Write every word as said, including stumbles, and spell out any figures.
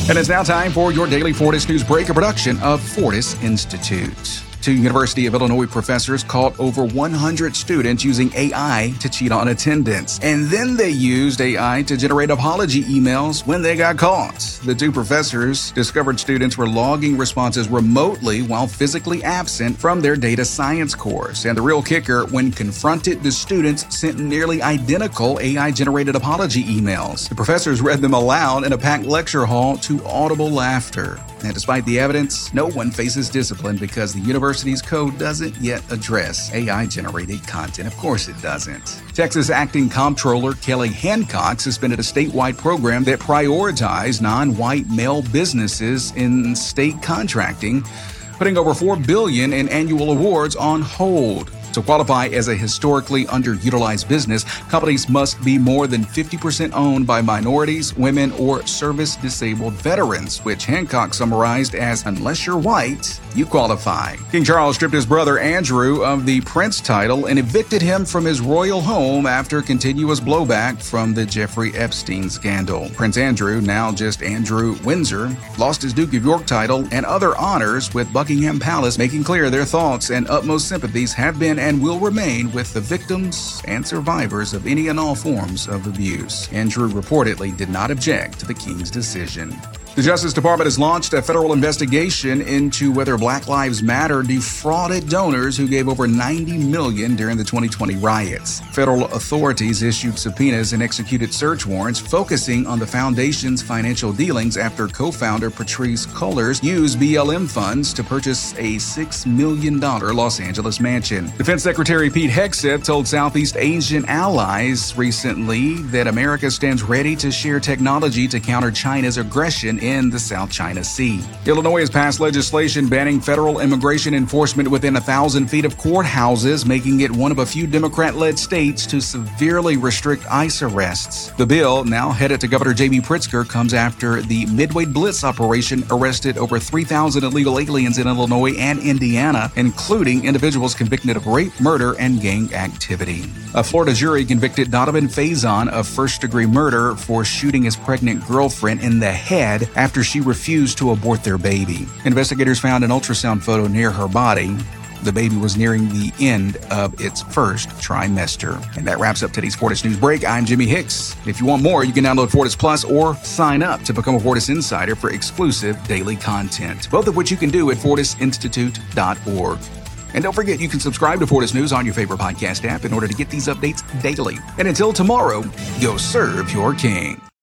And it's now time for your daily Fortis News Break, a production of Fortis Institute. Two University of Illinois professors caught over one hundred students using A I to cheat on attendance. And then they used A I to generate apology emails when they got caught. The two professors discovered students were logging responses remotely while physically absent from their data science course. And the real kicker, when confronted, the students sent nearly identical A I-generated apology emails. The professors read them aloud in a packed lecture hall to audible laughter. And despite the evidence, no one faces discipline because the university's code doesn't yet address A I-generated content. Of course it doesn't. Texas Acting Comptroller Kelly Hancock suspended a statewide program that prioritized non-white male businesses in state contracting, putting over four billion dollars in annual awards on hold. To qualify as a historically underutilized business, companies must be more than fifty percent owned by minorities, women, or service-disabled veterans, which Hancock summarized as, unless you're white, you qualify. King Charles stripped his brother Andrew of the Prince title and evicted him from his royal home after continuous blowback from the Jeffrey Epstein scandal. Prince Andrew, now just Andrew Windsor, lost his Duke of York title and other honors, with Buckingham Palace making clear their thoughts and utmost sympathies have been and will remain with the victims and survivors of any and all forms of abuse. Andrew reportedly did not object to the king's decision. The Justice Department has launched a federal investigation into whether Black Lives Matter defrauded donors who gave over ninety million dollars during the twenty twenty riots. Federal authorities issued subpoenas and executed search warrants focusing on the foundation's financial dealings after co-founder Patrisse Cullors used B L M funds to purchase a six million dollars Los Angeles mansion. Defense Secretary Pete Hegseth told Southeast Asian allies recently that America stands ready to share technology to counter China's aggression in the South China Sea. Illinois has passed legislation banning federal immigration enforcement within a thousand feet of courthouses, making it one of a few Democrat-led states to severely restrict ICE arrests. The bill, now headed to Governor J B Pritzker, comes after the Midway Blitz operation arrested over three thousand illegal aliens in Illinois and Indiana, including individuals convicted of rape, murder, and gang activity. A Florida jury convicted Donovan Faison of first-degree murder for shooting his pregnant girlfriend in the head after she refused to abort their baby. Investigators found an ultrasound photo near her body. The baby was nearing the end of its first trimester. And that wraps up today's Fortis News Break. I'm Jimmy Hicks. If you want more, you can download Fortis Plus or sign up to become a Fortis Insider for exclusive daily content, both of which you can do at fortis institute dot org. And don't forget, you can subscribe to Fortis News on your favorite podcast app in order to get these updates daily. And until tomorrow, go serve your king.